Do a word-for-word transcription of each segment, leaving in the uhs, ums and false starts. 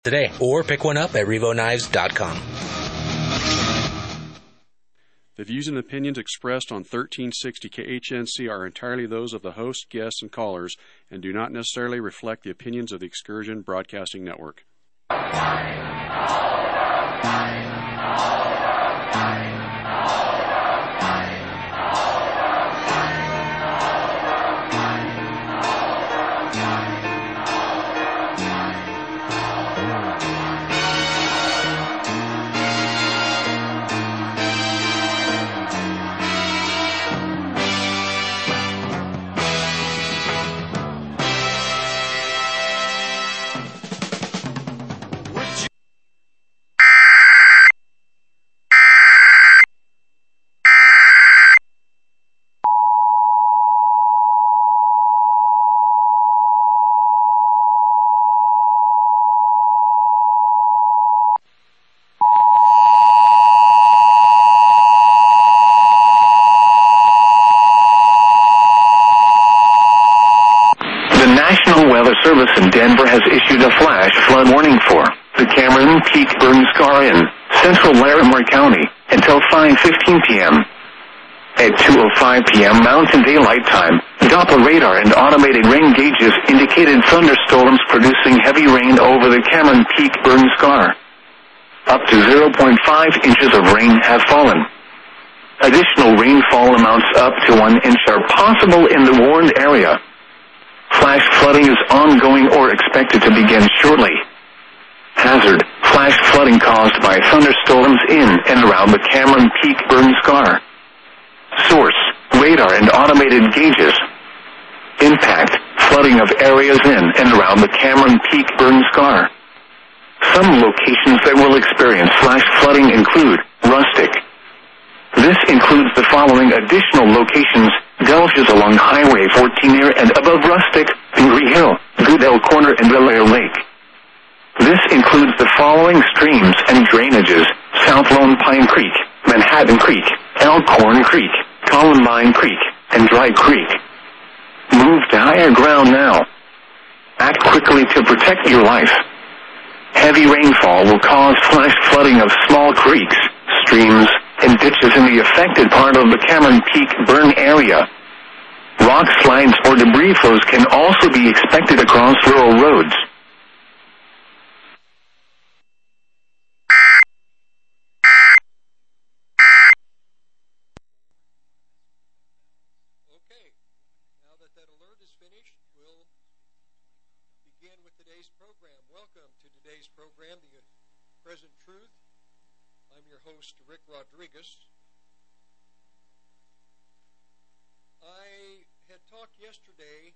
today, or pick one up at revo knives dot com. The views and opinions expressed on thirteen sixty K H N C are entirely those of the host, guests, and callers, and do not necessarily reflect the opinions of the Excursion Broadcasting Network. Service in Denver has issued a flash flood warning for the Cameron Peak burn scar in central Larimer County until five fifteen p.m. At two oh five p.m. Mountain Daylight Time, Doppler radar and automated rain gauges indicated thunderstorms producing heavy rain over the Cameron Peak burn scar. Up to zero point five inches of rain have fallen. Additional rainfall amounts up to one inch are possible in the warned area. Flash flooding is ongoing or expected to begin shortly. Hazard: flash flooding caused by thunderstorms in and around the Cameron Peak burn scar. Source: radar and automated gauges. Impact: flooding of areas in and around the Cameron Peak burn scar. Some locations that will experience flash flooding include Rustic. This includes the following additional locations: Gulches along Highway fourteen near and above Rustic, Pingree Hill, Goodell Corner, and Bellaire Lake. This includes the following streams and drainages: South Lone Pine Creek, Manhattan Creek, Elkhorn Creek, Columbine Creek, and Dry Creek. Move to higher ground now. Act quickly to protect your life. Heavy rainfall will cause flash flooding of small creeks, streams, and ditches in the affected part of the Cameron Peak burn area. Rock slides or debris flows can also be expected across rural roads. Okay, now that that alert is finished, we'll begin with today's program. Welcome to today's program, The Present Truth. I'm your host, Rick Rodriguez. I had talked yesterday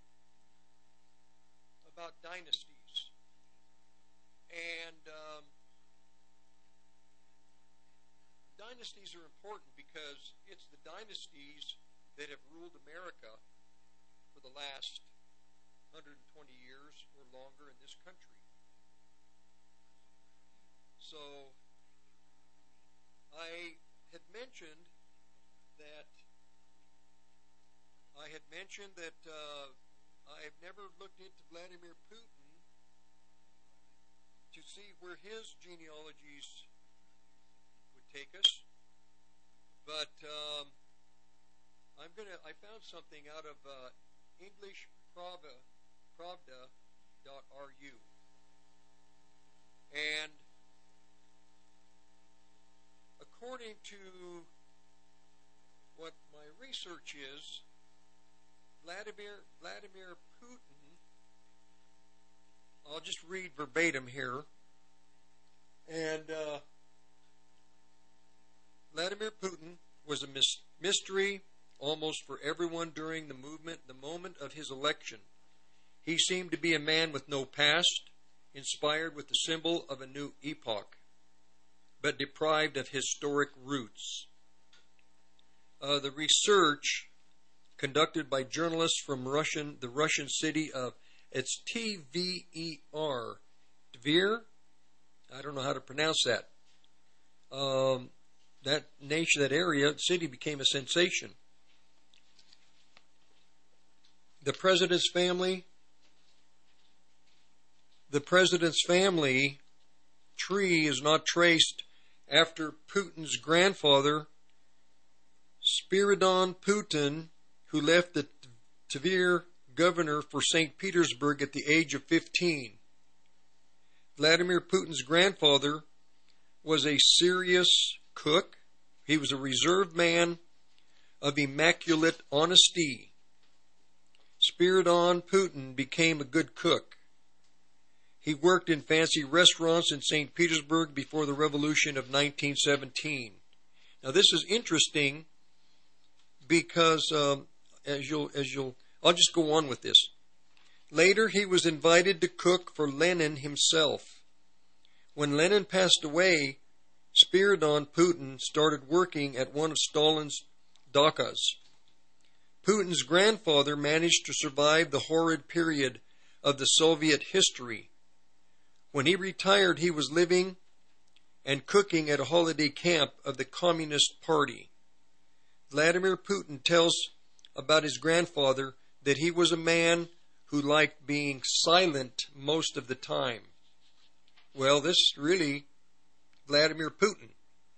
about dynasties. And um, dynasties are important because it's the dynasties that have ruled America for the last one hundred twenty years or longer in this country. So I had mentioned that I had mentioned that uh, I have never looked into Vladimir Putin to see where his genealogies would take us, but um, I'm gonna. I found something out of uh, English Pravda dot R U, and according to what my research is, Vladimir Vladimir Putin, I'll just read verbatim here, and uh, Vladimir Putin was a mis- mystery almost for everyone during the movement, the moment of his election. He seemed to be a man with no past, inspired with the symbol of a new epoch, but deprived of historic roots. Uh, the research conducted by journalists from Russian, the Russian city of, it's T V E R, Tver? I don't know how to pronounce that. Um, that nation, that area, city became a sensation. The president's family, the president's family tree is not traced after Putin's grandfather, Spiridon Putin, who left the Tver governor for Saint Petersburg at the age of fifteen. Vladimir Putin's grandfather was a serious cook. He was a reserved man of immaculate honesty. Spiridon Putin became a good cook. He worked in fancy restaurants in Saint Petersburg before the revolution of nineteen seventeen. Now this is interesting because um, as you'll as you'll I'll just go on with this. Later he was invited to cook for Lenin himself. When Lenin passed away, Spiridon Putin started working at one of Stalin's dakas. Putin's grandfather managed to survive the horrid period of the Soviet history. When he retired, he was living and cooking at a holiday camp of the Communist Party. Vladimir Putin tells about his grandfather that he was a man who liked being silent most of the time. Well, this is really Vladimir Putin.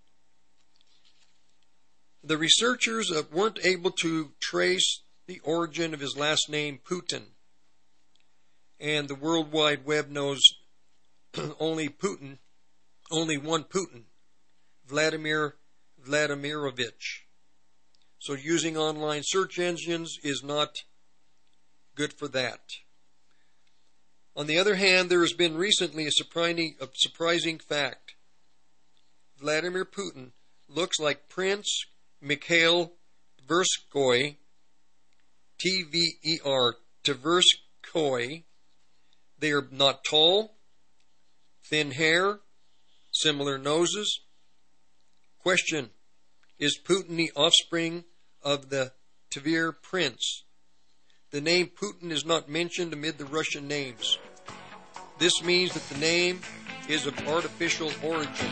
The researchers weren't able to trace the origin of his last name, Putin, and the World Wide Web knows only Putin, only one Putin, Vladimir Vladimirovich. So using online search engines is not good for that. On the other hand, there has been recently a surprising, a surprising fact. Vladimir Putin looks like Prince Mikhail Tverskoy, T V E R, Tverskoy. They are not tall, thin hair, similar noses. Question: is Putin the offspring of the Tver prince? The name Putin is not mentioned amid the Russian names. This means that the name is of artificial origin.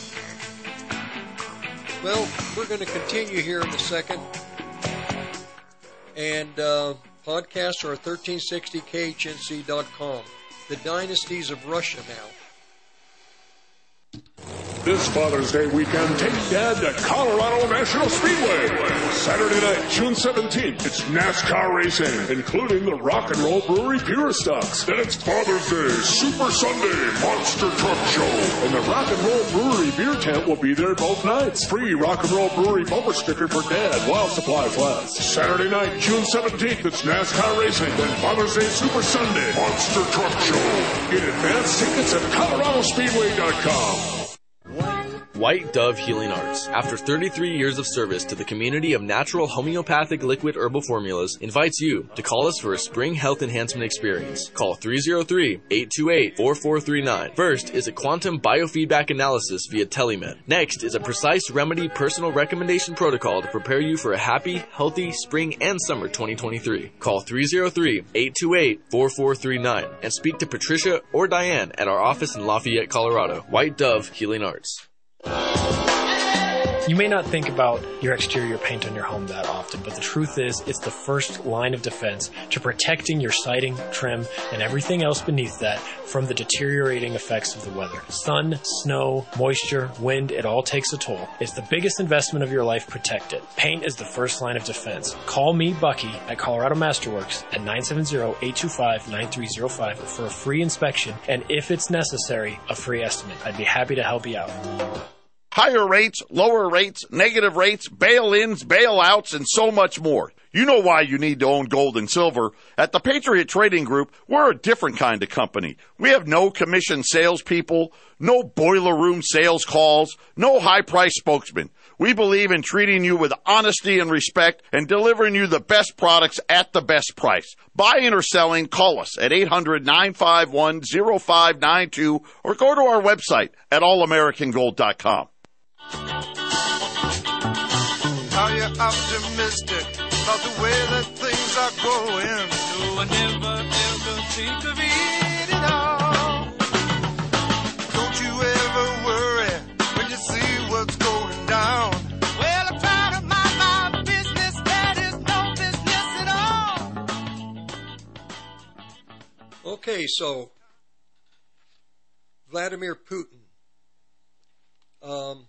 Well, we're going to continue here in a second. And uh, podcasts are thirteen sixty K H N C dot com. The Dynasties of Russia now. This Father's Day weekend, take Dad to Colorado National Speedway. Saturday night, June seventeenth, it's NASCAR racing, including the Rock and Roll Brewery Pure Stocks. Then it's Father's Day Super Sunday Monster Truck Show. And the Rock and Roll Brewery beer tent will be there both nights. Free Rock and Roll Brewery bumper sticker for Dad while supplies last. Saturday night, June seventeenth, it's NASCAR racing. Then Father's Day Super Sunday Monster Truck Show. Get advance tickets at Colorado Speedway dot com. White Dove Healing Arts, after thirty-three years of service to the community of natural homeopathic liquid herbal formulas, invites you to call us for a spring health enhancement experience. Call three oh three, eight two eight, four four three nine. First is a quantum biofeedback analysis via telemed. Next is a precise remedy personal recommendation protocol to prepare you for a happy, healthy spring and summer twenty twenty-three. Call three oh three, eight two eight, four four three nine and speak to Patricia or Diane at our office in Lafayette, Colorado. White Dove Healing Arts. You may not think about your exterior paint on your home that often, but the truth is it's the first line of defense to protecting your siding, trim, and everything else beneath that from the deteriorating effects of the weather. Sun, snow, moisture, wind, it all takes a toll. It's the biggest investment of your life. Protect it. Paint is the first line of defense. Call me, Bucky, at Colorado Masterworks at nine seven zero, eight two five, nine three zero five for a free inspection and, if it's necessary, a free estimate. I'd be happy to help you out. Higher rates, lower rates, negative rates, bail-ins, bailouts, and so much more. You know why you need to own gold and silver. At the Patriot Trading Group, we're a different kind of company. We have no commission salespeople, no boiler room sales calls, no high-price spokesmen. We believe in treating you with honesty and respect and delivering you the best products at the best price. Buying or selling, call us at eight hundred, nine five one, oh five nine two or go to our website at all american gold dot com. Are you optimistic about the way that things are going? No, I never, ever think of it at all. Don't you ever worry when you see what's going down. Well, I'm trying to mind my business. That is no business at all. Okay, so Vladimir Putin. Um,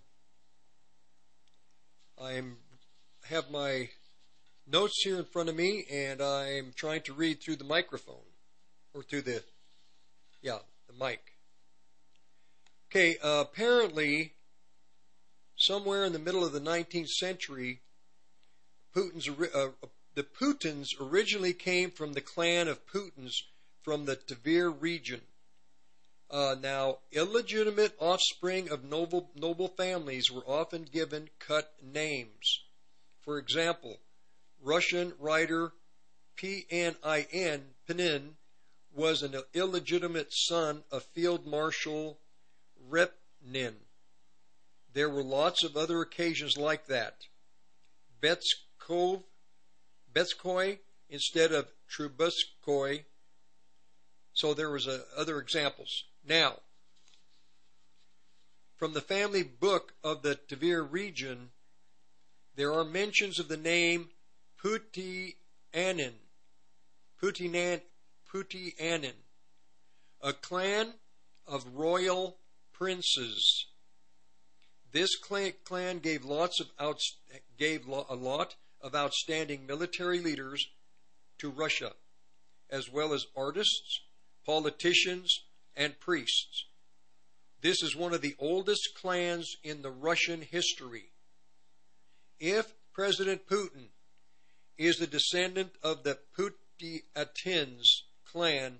I have my notes here in front of me, and I'm trying to read through the microphone, or through the, yeah, the mic. Okay, uh, apparently, somewhere in the middle of the nineteenth century, Putin's, uh, the Putins originally came from the clan of Putins from the Tver region. Uh, now, illegitimate offspring of noble, noble families were often given cut names. For example, Russian writer P N I N, Penin, was an illegitimate son of Field Marshal Repnin. There were lots of other occasions like that. Betskov, Betskoy instead of Trubetskoy. So there was a, other examples. Now, from the family book of the Tver region, there are mentions of the name Putianin, Putianin, Putianin, a clan of royal princes. This clan gave lots of out, gave a lot of outstanding military leaders to Russia, as well as artists, politicians, and priests. This is one of the oldest clans in the Russian history. If President Putin is the descendant of the Putiatins clan,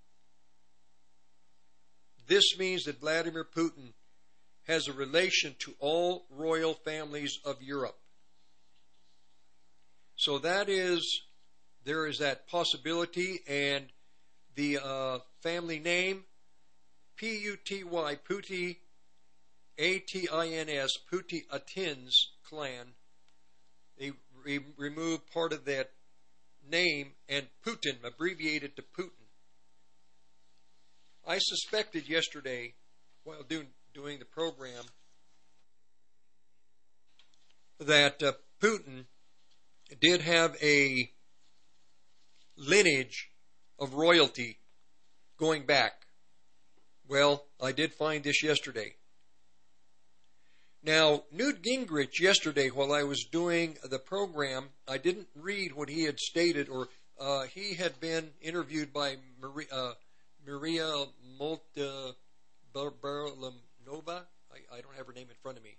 this means that Vladimir Putin has a relation to all royal families of Europe. So that is, there is that possibility, and the uh, family name, P U T Y, Puti, A T I N S, Putiatins clan, they re- removed part of that name, and Putin, abbreviated to Putin. I suspected yesterday, while doing, doing the program, that uh, Putin did have a lineage of royalty going back. Well, I did find this yesterday. Now, Newt Gingrich yesterday, while I was doing the program, I didn't read what he had stated, or uh, he had been interviewed by Maria, uh, Maria Molta Barbaranova. I, I don't have her name in front of me.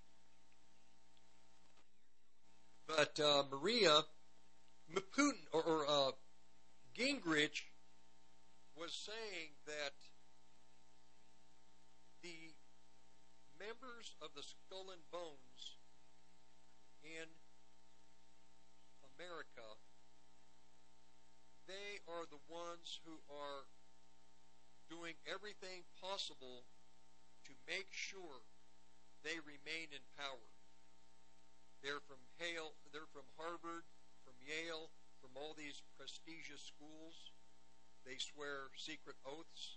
But uh, Maria Putin, or, or uh, Gingrich, was saying that the members of the Skull and Bones in America, they are the ones who are doing everything possible to make sure they remain in power. They're from Hale, they're from Harvard, from Yale, from all these prestigious schools. They swear secret oaths.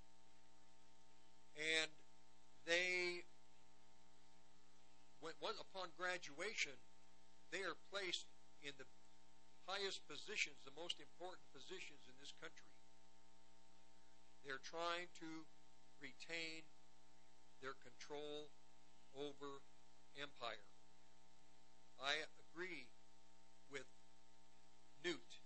And they, when, when, upon graduation, they are placed in the highest positions, the most important positions in this country. They're trying to retain their control over empire. I agree with Newt,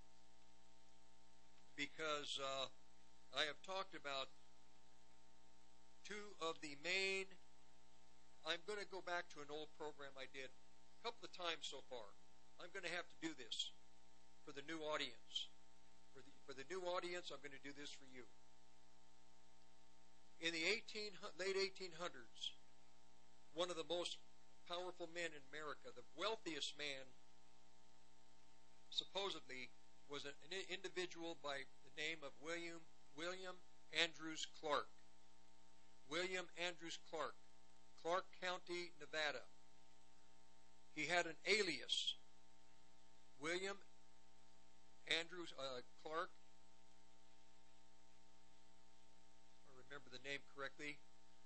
because uh, I have talked about two of the main. I'm going to go back to an old program I did a couple of times so far. I'm going to have to do this for the new audience. For the, for the new audience, I'm going to do this for you. In the eighteen, late eighteen hundreds, one of the most powerful men in America, the wealthiest man, supposedly, was an individual by the name of William William Andrews Clark. William Andrews Clark, Clark County, Nevada. He had an alias, William Andrews uh, Clark. I remember the name correctly.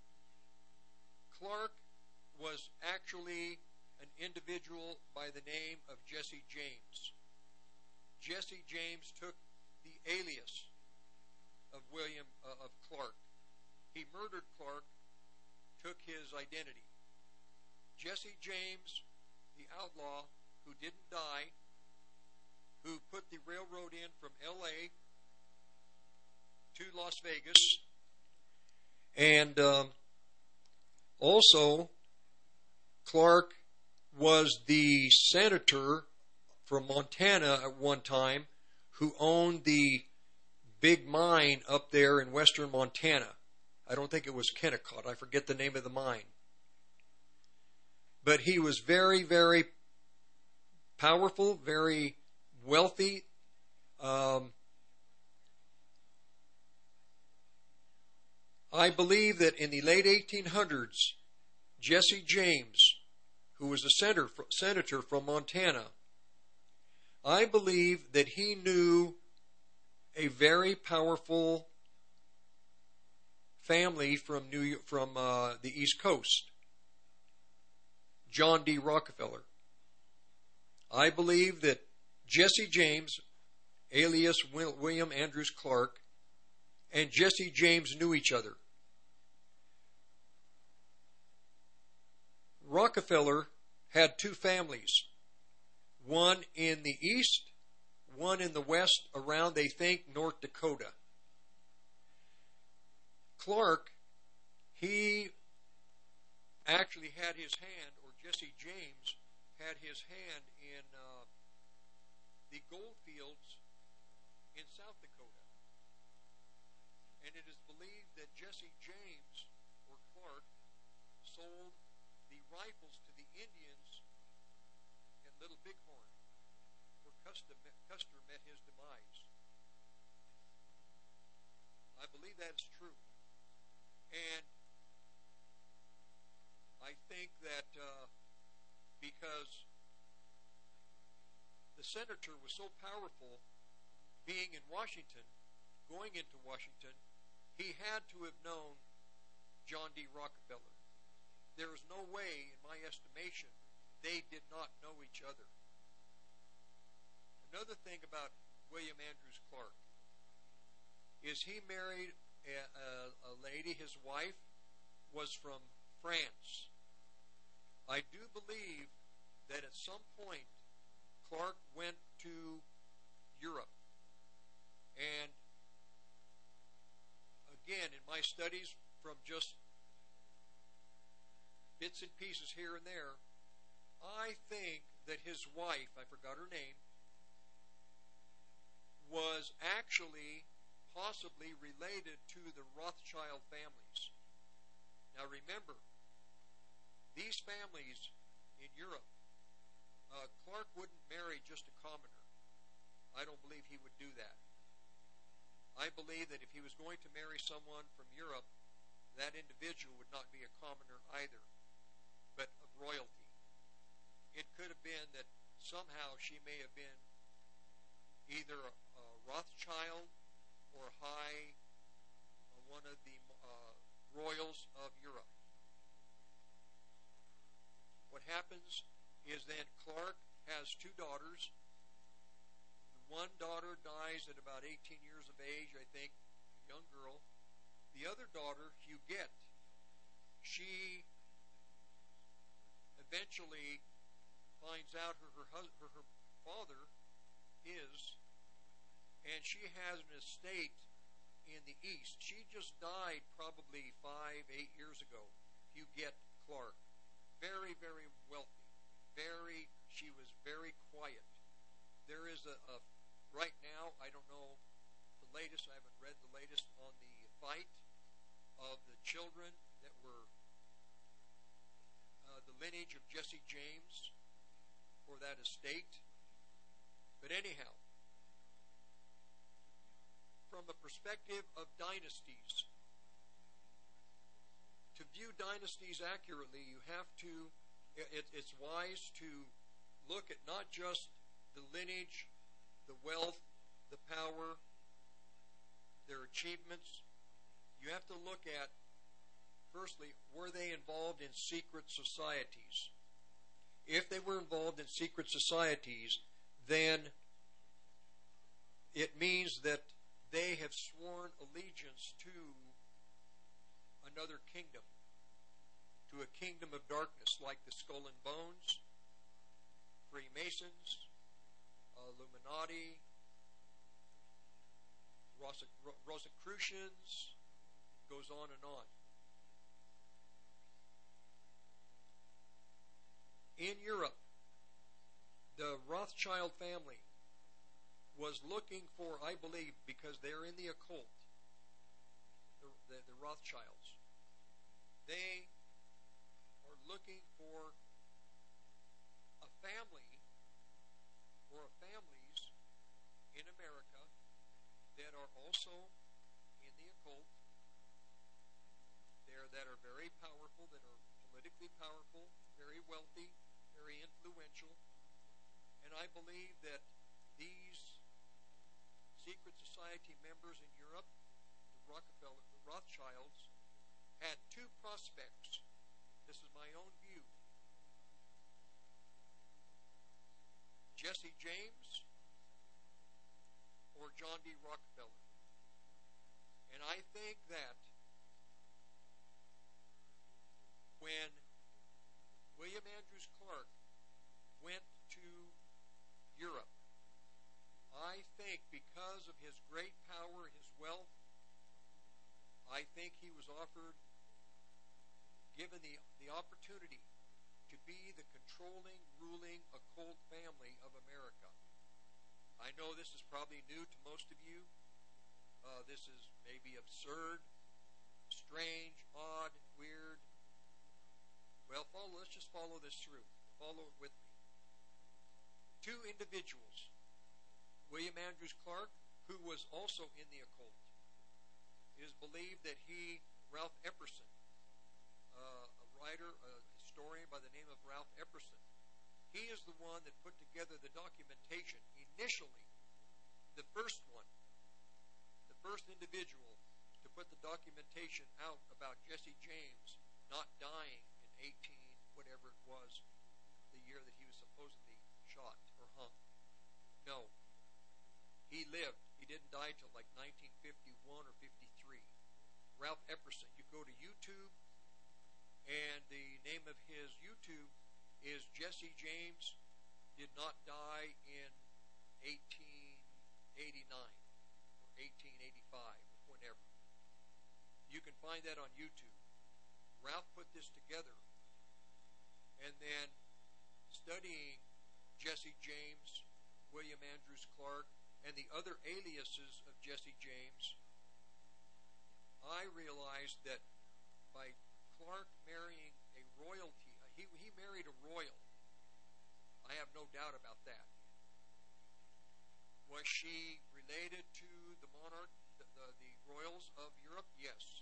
Clark was actually an individual by the name of Jesse James. Jesse James took the alias of William uh, of Clark. He murdered Clark, took his identity. Jesse James, the outlaw who didn't die, who put the railroad in from L A to Las Vegas, and um, also Clark was the senator from Montana at one time who owned the big mine up there in western Montana. I don't think it was Kennecott. I forget the name of the mine. But he was very, very powerful, very wealthy. Um, I believe that in the late eighteen hundreds, Jesse James, who was a senator, senator from Montana, I believe that he knew a very powerful family from New York, from uh, the East Coast, John D. Rockefeller. I believe that Jesse James, alias William Andrews Clark, and Jesse James knew each other. Rockefeller had two families, one in the east, one in the west, around, they think, North Dakota. Clark, he actually had his hand, or Jesse James had his hand in uh, the gold fields in South Dakota. And it is believed that Jesse James, or Clark, sold the rifles to the Indians at Little Bighorn, where Custer met, Custer met his demise. I believe that's true. And I think that uh, because the senator was so powerful, being in Washington, going into Washington, he had to have known John D. Rockefeller. There is no way, in my estimation, they did not know each other. Another thing about William Andrews Clark is he married a, a, a lady, his wife was from France. I do believe that at some point Clark went to Europe. And again, in my studies from just bits and pieces here and there, I think that his wife, I forgot her name, was actually possibly related to the Rothschild families. Now remember, these families in Europe, uh, Clark wouldn't marry just a commoner. I don't believe he would do that. I believe that if he was going to marry someone from Europe, that individual would not be a commoner either, but of royalty. It could have been that somehow she may have been either a, a Rothschild or high, uh, one of the uh, royals of Europe. What happens is then Clark has two daughters. One daughter dies at about eighteen years of age, I think, a young girl. The other daughter, Huguette, she eventually finds out who her, hus- her, her father is, and she has an estate in the east. She just died probably five, eight years ago, Huguette Clark. Very, very wealthy. Very, she was very quiet. There is a, a right now, I don't know the latest, I haven't read the latest on the fight of the children that were uh, the lineage of Jesse James for that estate. But anyhow, from a perspective of dynasties, to view dynasties accurately, you have to, it, it's wise to look at not just the lineage, the wealth, the power, their achievements. You have to look at, firstly, were they involved in secret societies? If they were involved in secret societies, then it means that they have sworn allegiance to another kingdom. to a kingdom of darkness like the Skull and Bones, Freemasons, Illuminati, Rosicrucians, goes on and on. In Europe, the Rothschild family was looking for, I believe, because they're in the occult, the, the, the Rothschilds, they are looking for a family or families in America that are also in the occult, there that are very powerful, that are politically powerful, very wealthy, very influential. And I believe that these secret society members in Europe, the Rockefeller, the Rothschilds, had two prospects. This is my own view. Jesse James or John D. Rockefeller. And I think that when William Andrews Clark went to Europe, I think because of his great power, his wealth, I think he was offered, given the, the opportunity to be the controlling, ruling, occult family of America. I know this is probably new to most of you. Uh, this is maybe absurd, strange, odd, weird. Well, follow, let's just follow this through. Follow it with me. Two individuals, William Andrews Clark, who was also in the occult. It is believed that he, Ralph Epperson, uh, a writer, a historian by the name of Ralph Epperson, he is the one that put together the documentation initially, the first one, the first individual to put the documentation out about Jesse James not dying in eighteen, whatever it was, the year that he was supposedly shot or hung. No. He lived. He didn't die till like nineteen fifty-one or fifty-three. Ralph Epperson. You go to YouTube, and the name of his YouTube is Jesse James did not die in eighteen eighty-nine or eighteen eighty-five or whenever. You can find that on YouTube. Ralph put this together, and then studying Jesse James, William Andrews Clark, and the other aliases of Jesse James, I realized that by Clark marrying a royalty, he, he married a royal. I have no doubt about that. Was she related to the monarch, the, the, the royals of Europe? Yes.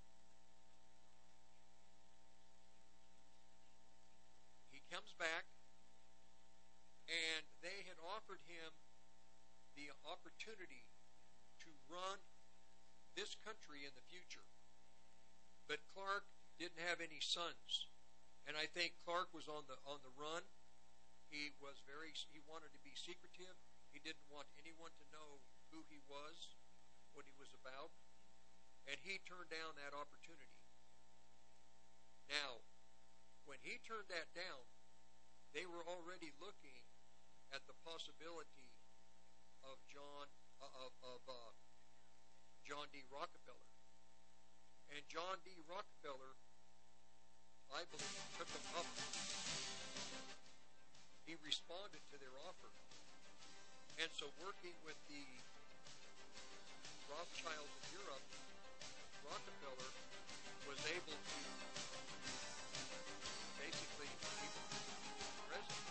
He comes back, and they had offered him the opportunity to run this country in the future. But Clark didn't have any sons, and I think Clark was on the on the run. He was very he wanted to be secretive. He didn't want anyone to know who he was, what he was about, and he turned down that opportunity. Now, when he turned that down, they were already looking at the possibility of John uh, of, of uh, John D. Rockefeller, and John D. Rockefeller, I believe, took them up. He responded to their offer, and so working with the Rothschilds in Europe, Rockefeller was able to basically keep president.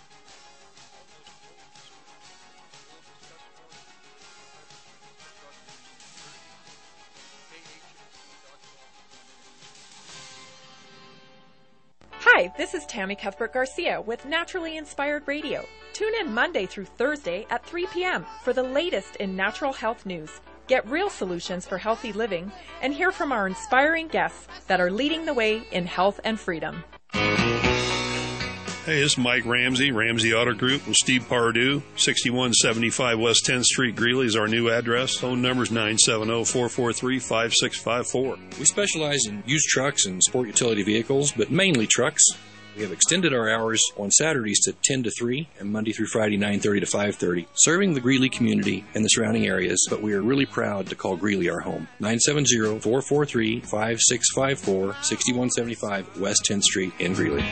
Hi, this is Tammy Cuthbert Garcia with Naturally Inspired Radio. Tune in Monday through Thursday at three p.m. for the latest in natural health news. Get real solutions for healthy living and hear from our inspiring guests that are leading the way in health and freedom. Hey, this is Mike Ramsey, Ramsey Auto Group with Steve Pardue. sixty-one seventy-five West tenth Street, Greeley is our new address. Phone number is nine seven zero, four four three, five six five four. We specialize in used trucks and sport utility vehicles, but mainly trucks. We have extended our hours on Saturdays to ten to three and Monday through Friday nine thirty to five thirty, serving the Greeley community and the surrounding areas, but we are really proud to call Greeley our home. nine seven zero, four four three, five six five four, sixty-one seventy-five West tenth Street in Greeley.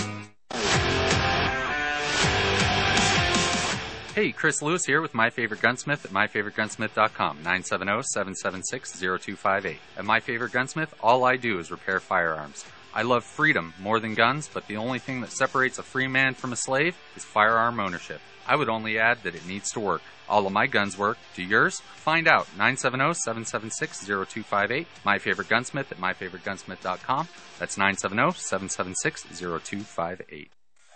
Hey, Chris Lewis here with My Favorite Gunsmith at my favorite gunsmith dot com, nine seven zero, seven seven six, zero two five eight. At My Favorite Gunsmith, all I do is repair firearms. I love freedom more than guns, but the only thing that separates a free man from a slave is firearm ownership. I would only add that it needs to work. All of my guns work. Do yours? Find out. nine seven zero, seven seven six, zero two five eight. My Favorite Gunsmith at my favorite gunsmith dot com. That's nine seven zero, seven seven six, zero two five eight.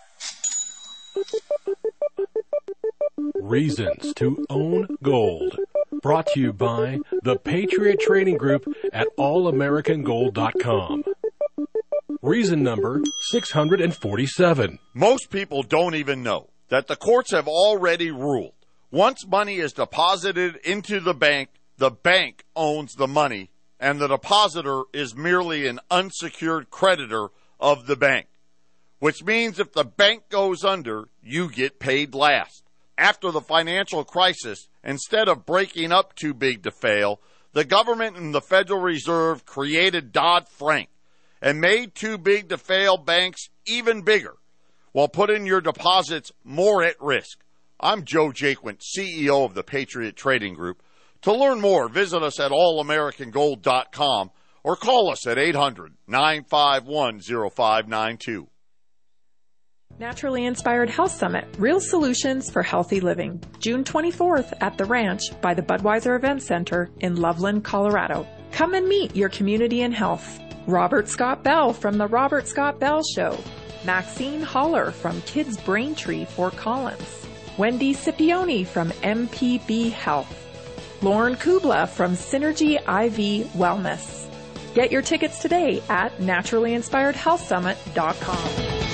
Reasons to own gold. Brought to you by the Patriot Trading Group at all american gold dot com. Reason number six hundred forty-seven. Most people don't even know that the courts have already ruled. Once money is deposited into the bank, the bank owns the money, and the depositor is merely an unsecured creditor of the bank. Which means if the bank goes under, you get paid last. After the financial crisis, instead of breaking up too big to fail, the government and the Federal Reserve created Dodd-Frank and made too big to fail banks even bigger, while putting your deposits more at risk. I'm Joe Jaquint, C E O of the Patriot Trading Group. To learn more, visit us at all american gold dot com or call us at eight hundred, nine five one, zero five nine two. Naturally Inspired Health Summit, Real Solutions for Healthy Living, June twenty-fourth at the Ranch by the Budweiser Event Center in Loveland, Colorado. Come and meet your community in health. Robert Scott Bell from The Robert Scott Bell Show. Maxine Holler from Kids Braintree, Fort Collins. Wendy Scipione from M P B Health. Lauren Kubla from Synergy I V Wellness. Get your tickets today at naturally inspired health summit dot com.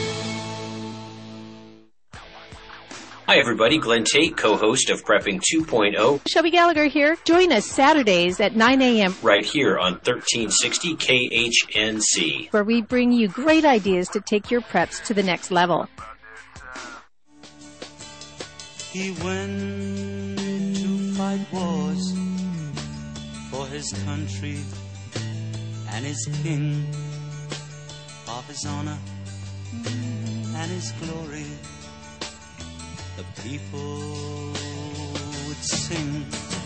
Hi, everybody. Glenn Tate, co-host of Prepping two point oh. Shelby Gallagher here. Join us Saturdays at nine a.m. right here on thirteen sixty K H N C, where we bring you great ideas to take your preps to the next level. He went to fight wars for his country and his king, of his honor and his glory. The people would sing.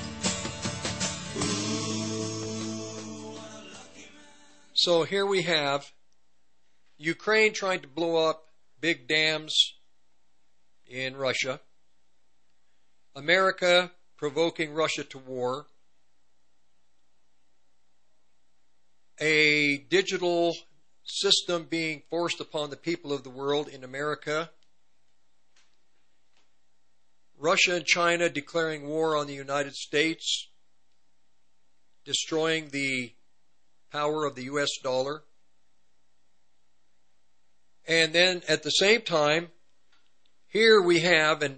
So here we have Ukraine trying to blow up big dams in Russia, America provoking Russia to war, a digital system being forced upon the people of the world in America, Russia and China declaring war on the United States, destroying the power of the U S dollar. And then at the same time, here we have, and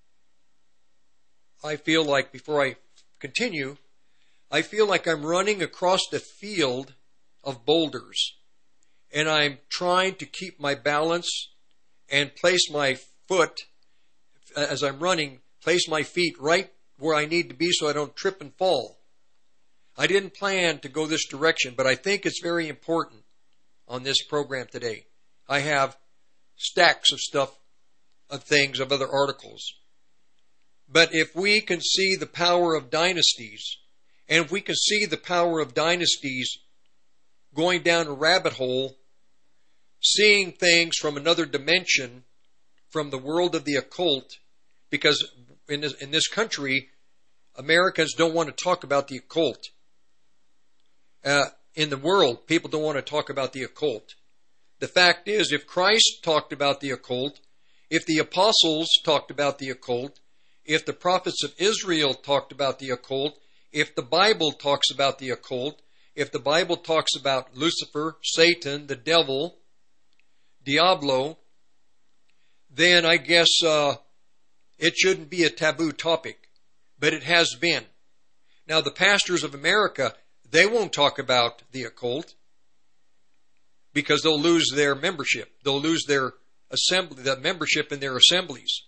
I feel like, before I continue, I feel like I'm running across the field of boulders, and I'm trying to keep my balance and place my foot, as I'm running, place my feet right where I need to be so I don't trip and fall. I didn't plan to go this direction, but I think it's very important on this program today. I have stacks of stuff, of things, of other articles. But if we can see the power of dynasties, and if we can see the power of dynasties going down a rabbit hole, seeing things from another dimension, from the world of the occult, because in this, in this country, Americans don't want to talk about the occult. Uh, in the world, people don't want to talk about the occult. The fact is, if Christ talked about the occult, if the apostles talked about the occult, if the prophets of Israel talked about the occult, if the Bible talks about the occult, if the Bible talks about Lucifer, Satan, the devil, Diablo, then I guess uh, it shouldn't be a taboo topic, but it has been. Now, the pastors of America, they won't talk about the occult because they'll lose their membership. They'll lose their assembly, the membership in their assemblies.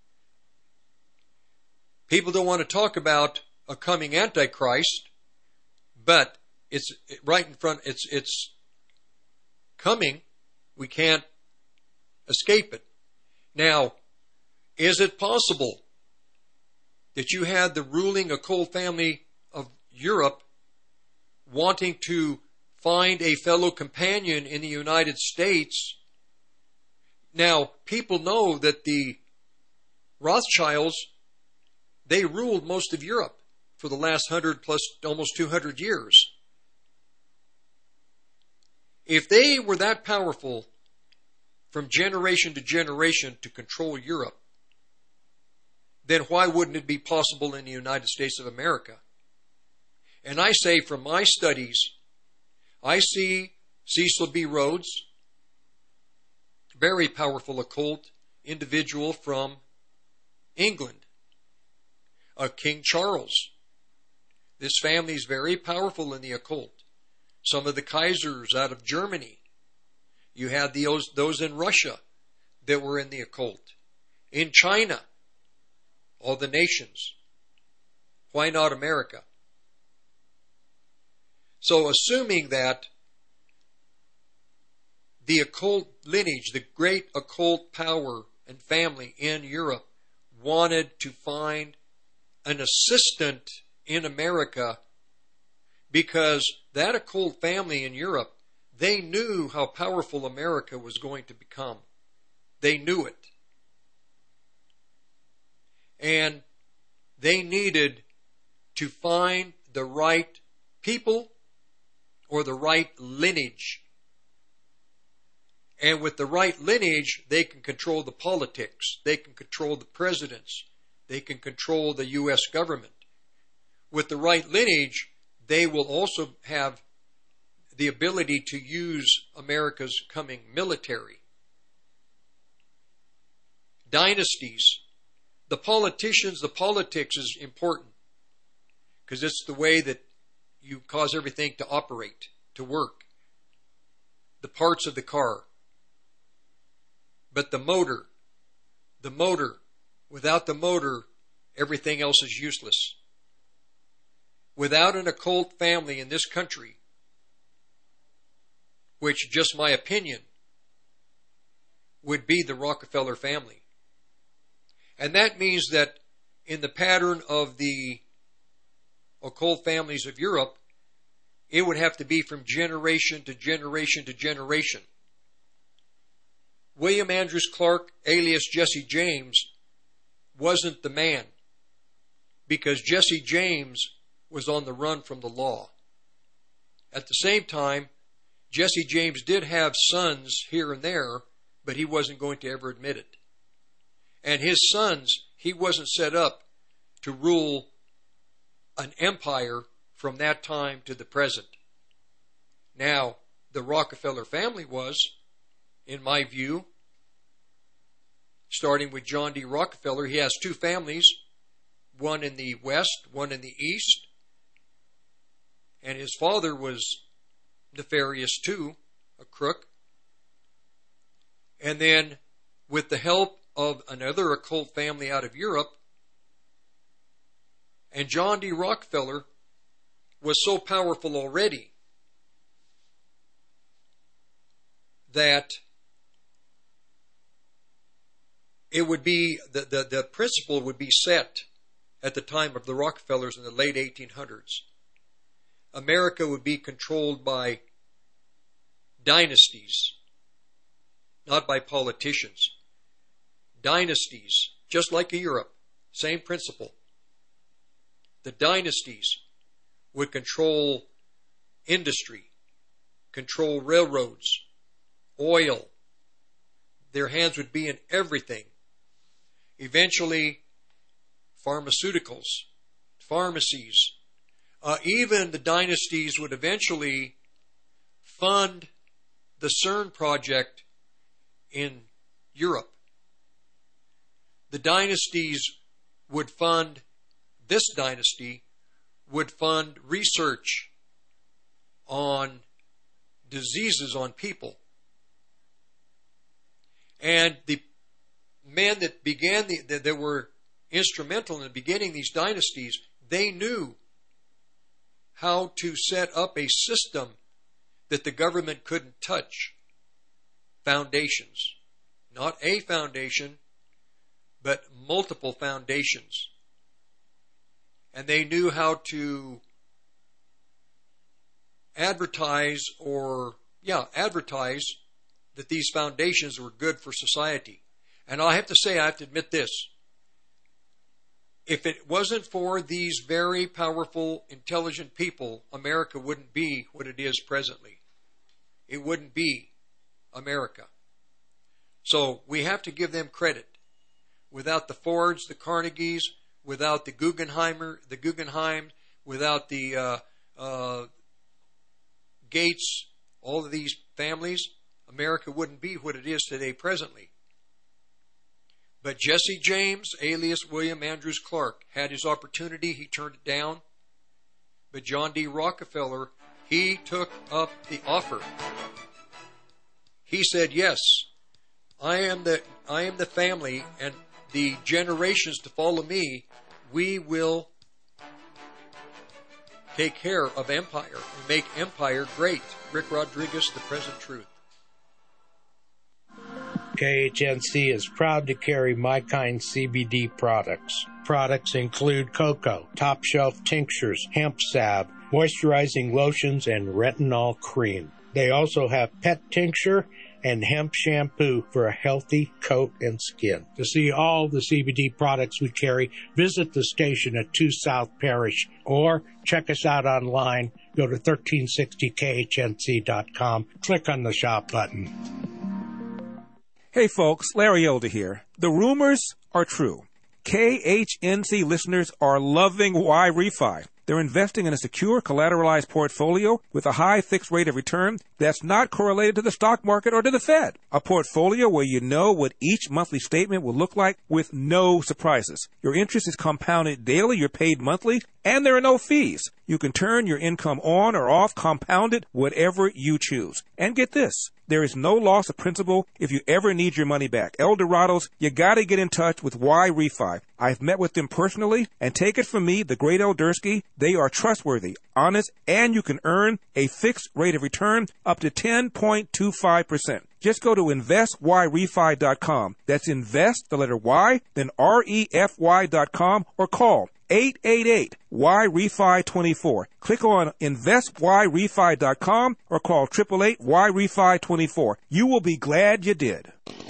People don't want to talk about a coming Antichrist, but it's right in front. It's it's coming. We can't escape it. Now, is it possible that you had the ruling occult family of Europe wanting to find a fellow companion in the United States? Now, people know that the Rothschilds, they ruled most of Europe for the last hundred plus almost two hundred years. If they were that powerful from generation to generation to control Europe, then why wouldn't it be possible in the United States of America? And I say from my studies, I see Cecil B. Rhodes, very powerful occult individual from England. Uh, King Charles. This family is very powerful in the occult. Some of the Kaisers out of Germany. You had those, those in Russia that were in the occult. In China, all the nations. Why not America? So assuming that the occult lineage, the great occult power and family in Europe wanted to find an assistant in America, because that occult family in Europe, they knew how powerful America was going to become. They knew it. And they needed to find the right people or the right lineage. And with the right lineage, they can control the politics. They can control the presidents. They can control the U S government. With the right lineage, they will also have the ability to use America's coming military. Dynasties. The politicians, the politics is important because it's the way that you cause everything to operate, to work. The parts of the car. But the motor, the motor, without the motor, everything else is useless. Without an occult family in this country, which, just my opinion, would be the Rockefeller family. And that means that in the pattern of the occult families of Europe, it would have to be from generation to generation to generation. William Andrews Clark, alias Jesse James, wasn't the man, because Jesse James was on the run from the law. At the same time, Jesse James did have sons here and there, but he wasn't going to ever admit it. And his sons, he wasn't set up to rule an empire from that time to the present. Now, the Rockefeller family was, in my view, starting with John D. Rockefeller. He has two families, one in the West, one in the East. And his father was nefarious too, a crook. And then, with the help of another occult family out of Europe, and John D. Rockefeller was so powerful already that it would be, the, the, the principle would be set at the time of the Rockefellers in the late eighteen hundreds. America would be controlled by dynasties, not by politicians. Dynasties, just like Europe, same principle. The dynasties would control industry, control railroads, oil. Their hands would be in everything. Eventually, pharmaceuticals, pharmacies. Uh, even the dynasties would eventually fund the CERN project in Europe. the dynasties would fund, this dynasty would fund research on diseases on people. And the men that began, the, that, that were instrumental in beginning these dynasties, they knew how to set up a system that the government couldn't touch. Foundations. Not a foundation, but multiple foundations. And they knew how to advertise or, yeah, advertise that these foundations were good for society. And I have to say, I have to admit this. If it wasn't for these very powerful, intelligent people, America wouldn't be what it is presently. It wouldn't be America. So we have to give them credit. Without the Fords, the Carnegies, without the Guggenheimer, the Guggenheim, without the uh, uh, Gates, all of these families, America wouldn't be what it is today presently. But Jesse James, alias William Andrews Clark, had his opportunity. He turned it down. But John D. Rockefeller, he took up the offer. He said, yes, I am the I am the family, and the generations to follow me, we will take care of empire and make empire great. Rick Rodriguez, The Present Truth. K H N C is proud to carry My Kind C B D products. Products include cocoa, top shelf tinctures, hemp salve, moisturizing lotions, and retinol cream. They also have pet tincture and hemp shampoo for a healthy coat and skin. To see all the C B D products we carry, visit the station at two South Parish or check us out online. Go to thirteen sixty K H N C dot com. Click on the shop button. Hey folks, Larry Elder here. The rumors are true. K H N C listeners are loving Y-Refi. They're investing in a secure, collateralized portfolio with a high fixed rate of return that's not correlated to the stock market or to the Fed. A portfolio where you know what each monthly statement will look like with no surprises. Your interest is compounded daily, you're paid monthly, and there are no fees. You can turn your income on or off, compounded, whatever you choose. And get this, there is no loss of principal if you ever need your money back. Eldorados, you gotta get in touch with Y-Refi. I've met with them personally, and take it from me, the great Eldersky, they are trustworthy, honest, and you can earn a fixed rate of return up to ten point two five percent. Just go to invest y refi dot com. That's invest, the letter Y, then R E F Y dot com, or call eight eight eight Y refi twenty-four. Click on invest y refi dot com or call eight eight eight Y refi twenty-four. You will be glad you did.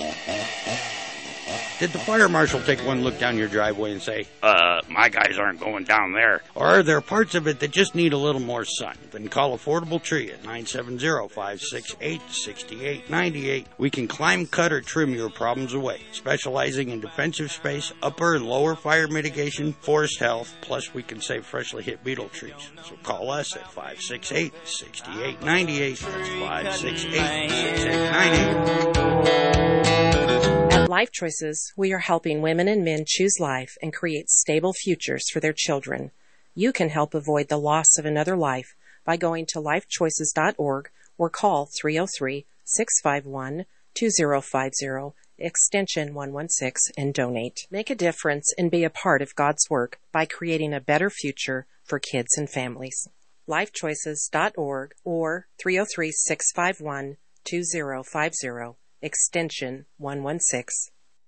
Did the fire marshal take one look down your driveway and say, uh, my guys aren't going down there? Or are there parts of it that just need a little more sun? Then call Affordable Tree at nine seven zero, five six eight, six eight nine eight. We can climb, cut, or trim your problems away. Specializing in defensive space, upper and lower fire mitigation, forest health, plus we can save freshly hit beetle trees. So call us at five six eight, six eight nine eight. That's five six eight, six eight nine eight. At Life Choices, we are helping women and men choose life and create stable futures for their children. You can help avoid the loss of another life by going to life choices dot org or call three oh three, six five one, two oh five oh, extension one one six, and donate. Make a difference and be a part of God's work by creating a better future for kids and families. life choices dot org or three oh three, six five one, two oh five oh. Extension one one six.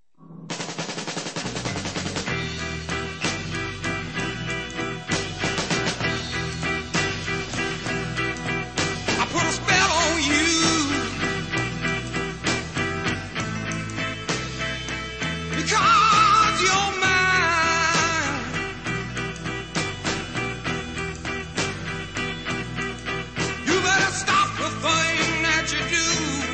I put a spell on you because you're mine. You better stop the thing that you do.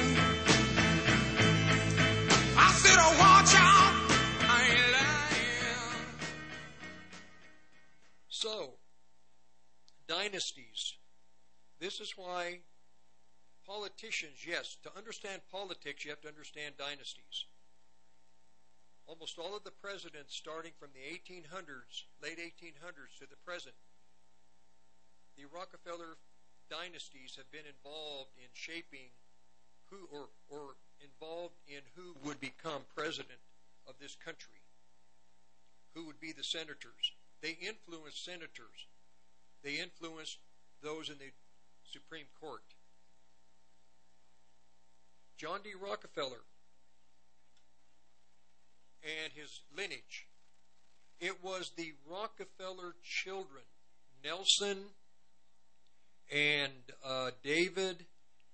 So, dynasties. This is why politicians, yes, to understand politics, you have to understand dynasties. almost all of the presidents starting from the eighteen hundreds, late eighteen hundreds to the present, the Rockefeller dynasties have been involved in shaping who, or, or involved in who would become president of this country, who would be the senators. They influenced senators. They influenced those in the Supreme Court. John D. Rockefeller and his lineage. It was the Rockefeller children, Nelson and uh, David,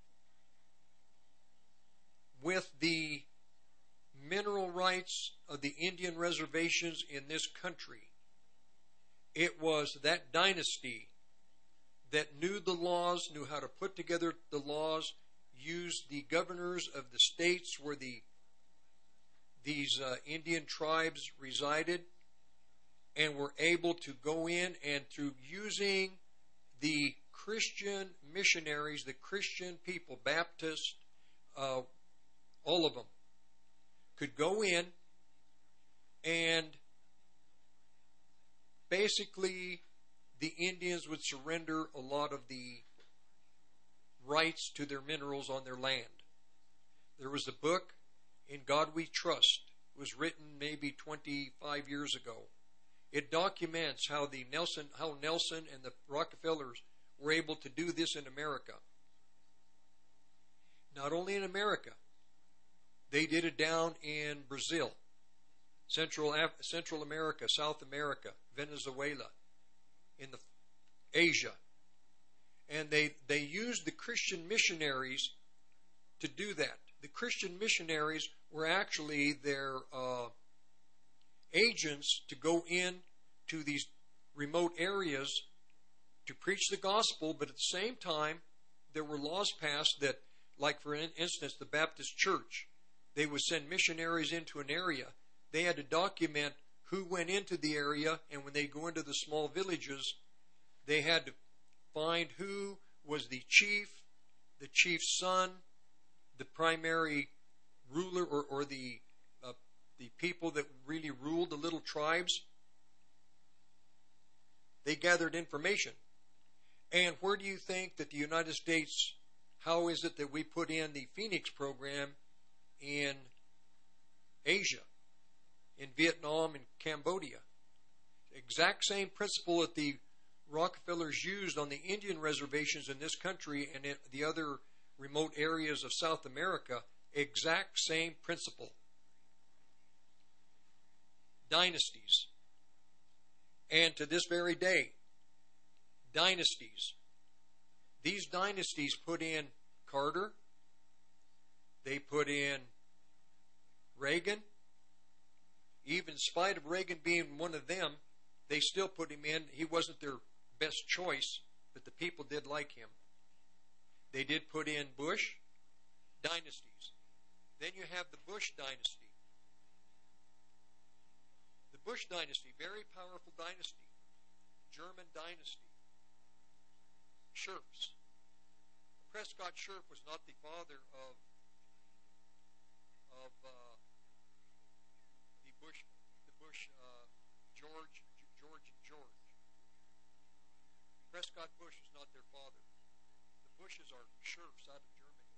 with the mineral rights of the Indian reservations in this country. It was that dynasty that knew the laws, knew how to put together the laws, used the governors of the states where the these uh, Indian tribes resided, and were able to go in and through using the Christian missionaries, the Christian people, Baptists, uh, all of them, could go in and basically the Indians would surrender a lot of the rights to their minerals on their land. There was a book, In God We Trust. It was written maybe twenty-five years ago. It documents how the Nelson, how Nelson and the Rockefellers were able to do this in America. Not only in America, they did it down in Brazil, Central Af- Central America, South America, Venezuela, in the Asia. And they, they used the Christian missionaries to do that. The Christian missionaries were actually their uh, agents to go in to these remote areas to preach the gospel, but at the same time, there were laws passed that, like for instance, the Baptist Church, they would send missionaries into an area. They had to document who went into the area, and when they go into the small villages, they had to find who was the chief, the chief's son, the primary ruler, or, or the uh, the people that really ruled the little tribes. They gathered information. And where do you think that the United States, how is it that we put in the Phoenix program in Asia, in Vietnam and Cambodia? Exact same principle that the Rockefellers used on the Indian reservations in this country and in the other remote areas of South America. Exact same principle. Dynasties. And to this very day, dynasties. These dynasties put in Carter. They put in Reagan. Even in spite of Reagan being one of them, they still put him in. He wasn't their best choice, but the people did like him. They did put in Bush. Dynasties. Then you have the Bush dynasty. The Bush dynasty, very powerful dynasty. German dynasty. Schurfs. Prescott Schurf was not the father of of uh, the Bush, the Bush uh, George, George and George. Prescott Bush is not their father. The Bushes are Schurfs out of Germany.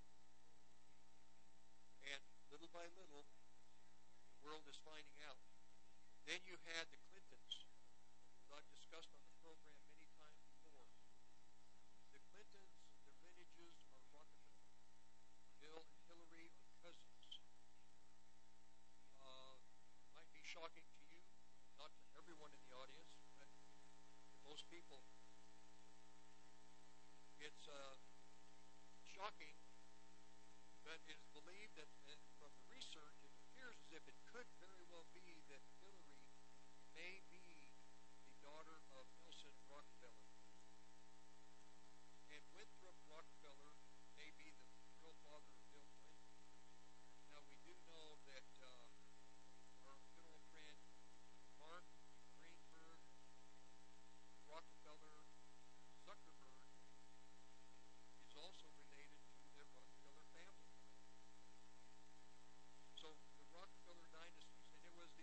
And little by little, the world is finding out. Then you had the Clintons, as I've discussed on the program many times before. The Clintons, their lineages are Rockefeller. Bill and Hillary are cousins. Uh, might be shocking to you, not to everyone in the audience, but to most people, it's uh, shocking, but it is believed that, and from the research, it appears as if it could very well be that Hillary may be the daughter of Nelson Rockefeller. And Winthrop Rockefeller may be the real father of Bill Clinton. Now, we do know that uh, our good old friend Mark Greenberg Rockefeller Zuckerberg is also related to the Rockefeller family. So the Rockefeller dynasties, and it was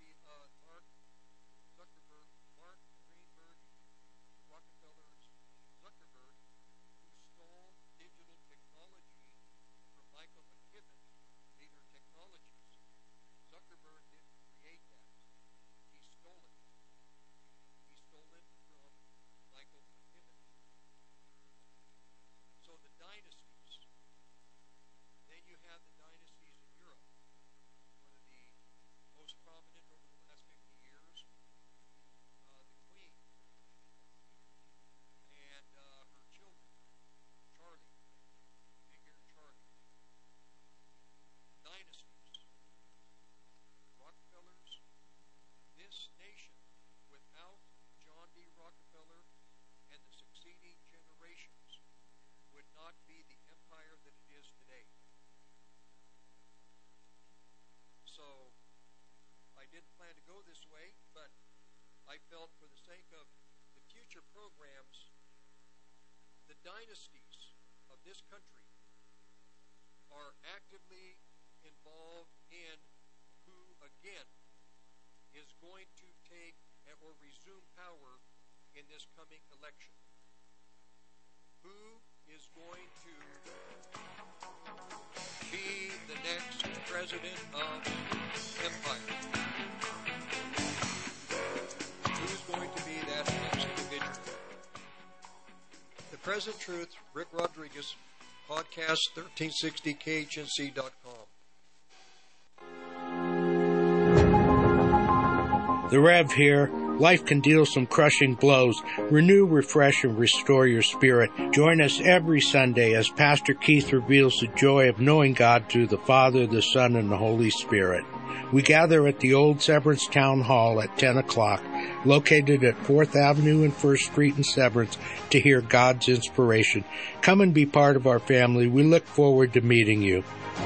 I felt for the sake of the future programs, the dynasties of this country are actively involved in who, again, is going to take or resume power in this coming election. Who is going to be the next president of empire? Who's going to be that next individual? The Present Truth, Rick Rodriguez, podcast thirteen sixty K H N C dot com. The Rev here. Life can deal some crushing blows. Renew, refresh, and restore your spirit. Join us every Sunday as Pastor Keith reveals the joy of knowing God through the Father, the Son, and the Holy Spirit. We gather at the Old Severance Town Hall at ten o'clock, located at fourth Avenue and first Street in Severance, to hear God's inspiration. Come and be part of our family. We look forward to meeting you.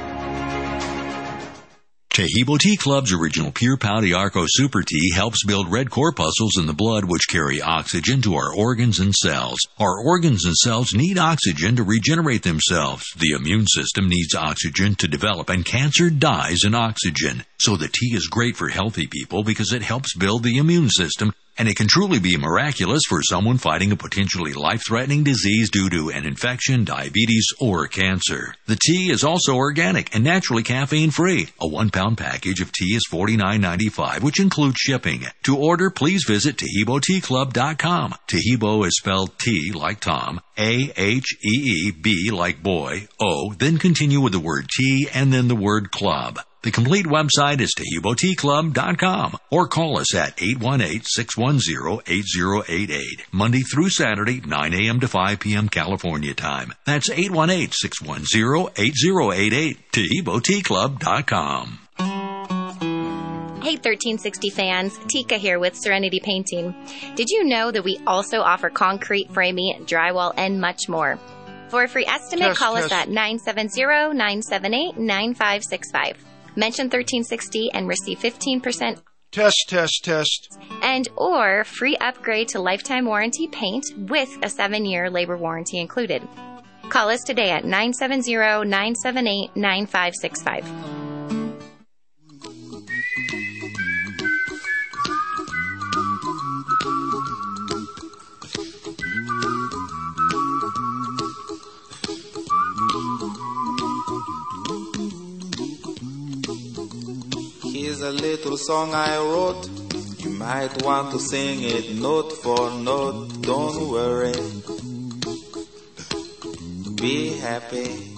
Tahibo Tea Club's original Pure Pau d'Arco Super Tea helps build red corpuscles in the blood which carry oxygen to our organs and cells. Our organs and cells need oxygen to regenerate themselves. The immune system needs oxygen to develop, and cancer dies in oxygen. So the tea is great for healthy people because it helps build the immune system, and it can truly be miraculous for someone fighting a potentially life-threatening disease due to an infection, diabetes, or cancer. The tea is also organic and naturally caffeine-free. A one-pound package of tea is forty-nine ninety-five, which includes shipping. To order, please visit Tahibo Tea Club dot com. Tahibo is spelled T like Tom, A H E E B like boy, O, then continue with the word tea and then the word club. The complete website is Tahibo Tea Club dot com, or call us at eight one eight, six one zero, eight zero eight eight, Monday through Saturday, nine a.m. to five p.m. California time. That's eight one eight, six one zero, eight zero eight eight, Tahibo Tea Club dot com. Hey thirteen sixty fans, Tika here with Serenity Painting. Did you know that we also offer concrete, framing, drywall, and much more? For a free estimate, test, call test. us at nine seven zero, nine seven eight, nine five six five. Mention thirteen sixty and receive fifteen percent test, test, test. And or free upgrade to lifetime warranty paint with a seven-year labor warranty included. Call us today at nine seven zero, nine seven eight, nine five six five. Here's a little song I wrote. You might want to sing it note for note. Don't worry. Be happy.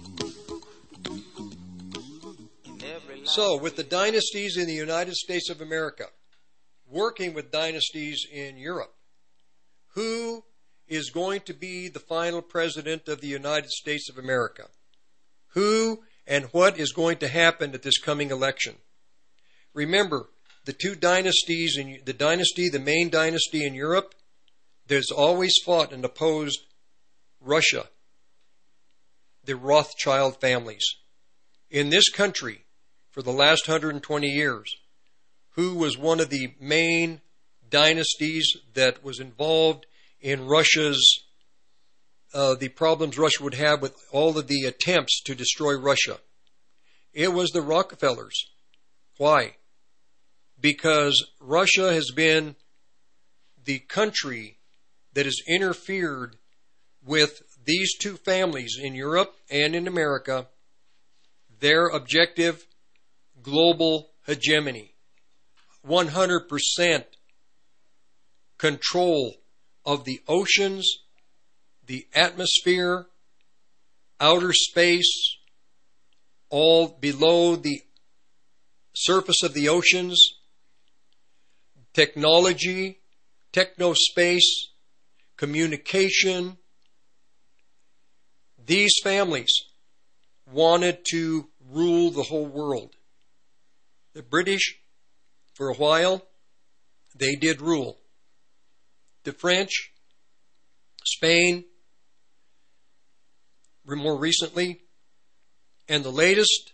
So, with the dynasties in the United States of America, working with dynasties in Europe, who is going to be the final president of the United States of America? Who and what is going to happen at this coming election? Remember, the two dynasties, in the dynasty, the main dynasty in Europe, there's always fought and opposed Russia, the Rothschild families. In this country, for the last one hundred twenty years, who was one of the main dynasties that was involved in Russia's, uh, the problems Russia would have with all of the attempts to destroy Russia? It was the Rockefellers. Why? Because Russia has been the country that has interfered with these two families in Europe and in America, their objective, global hegemony. one hundred percent control of the oceans, the atmosphere, outer space, all below the surface of the oceans, technology, technospace, communication. These families wanted to rule the whole world. The British, for a while, they did rule. The French, Spain, more recently, and the latest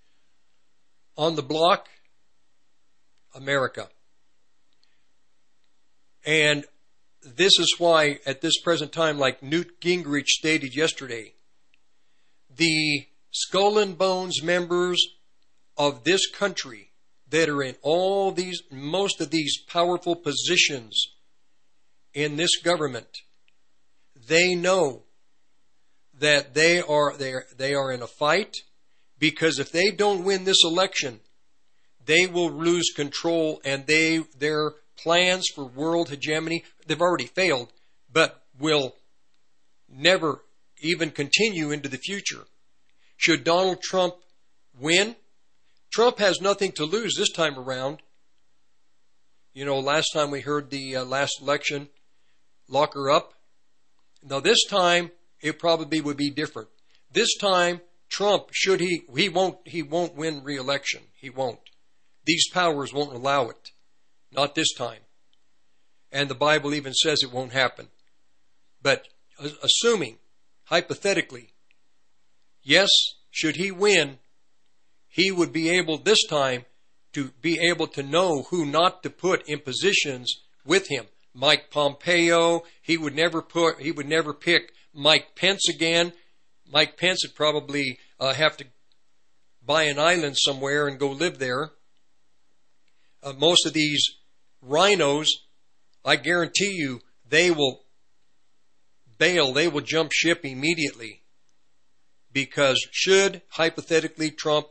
on the block, America. And this is why, at this present time, like Newt Gingrich stated yesterday, the skull and bones members of this country that are in all these, most of these powerful positions in this government, they know that they are they are, they are in a fight, because if they don't win this election, they will lose control, and they their plans for world hegemony, they've already failed, but will never even continue into the future. Should Donald Trump win, Trump has nothing to lose this time around. You know, last time we heard the uh, last election, lock her up. Now this time, it probably would be different. This time, Trump, should he, he won't, he won't win re-election. He won't. These powers won't allow it. Not this time. And the Bible even says it won't happen. But assuming, hypothetically, yes, should he win, he would be able this time to be able to know who not to put in positions with him. Mike Pompeo, he would never put, he would never pick Mike Pence again. Mike Pence would probably uh, have to buy an island somewhere and go live there. Uh, most of these rhinos, I guarantee you, they will bail, they will jump ship immediately. Because should, hypothetically, Trump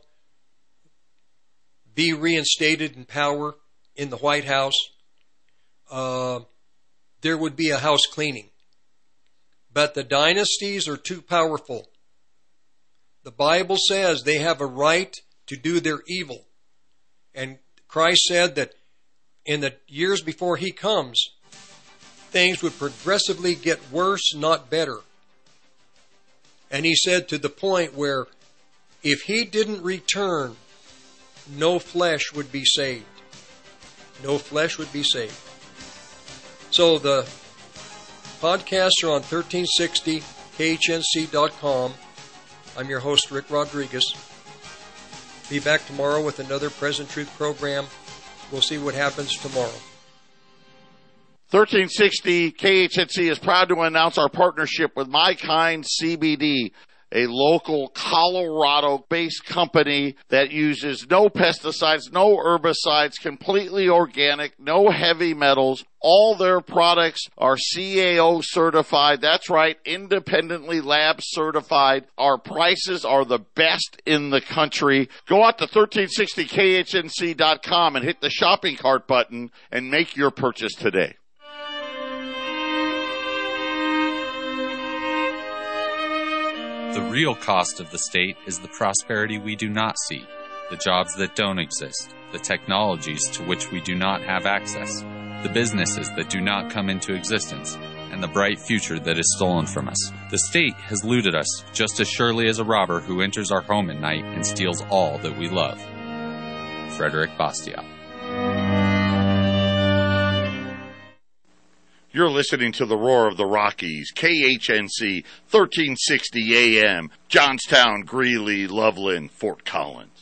be reinstated in power in the White House, uh, there would be a house cleaning. But the dynasties are too powerful. The Bible says they have a right to do their evil. And Christ said that in the years before he comes, things would progressively get worse, not better. And he said to the point where if he didn't return, no flesh would be saved. No flesh would be saved. So the podcasts are on thirteen sixty K H N C dot com. I'm your host, Rick Rodriguez. Be back tomorrow with another Present Truth program. We'll see what happens tomorrow. thirteen sixty K H N C is proud to announce our partnership with My Kind C B D, a local Colorado-based company that uses no pesticides, no herbicides, completely organic, no heavy metals. All their products are C A O certified. That's right, independently lab certified. Our prices are the best in the country. Go out to thirteen sixty K H N C dot com and hit the shopping cart button and make your purchase today. The real cost of the state is the prosperity we do not see, the jobs that don't exist, the technologies to which we do not have access, the businesses that do not come into existence, and the bright future that is stolen from us. The state has looted us just as surely as a robber who enters our home at night and steals all that we love. Frederick Bastiat. You're listening to the Roar of the Rockies, K H N C, thirteen sixty A M, Johnstown, Greeley, Loveland, Fort Collins.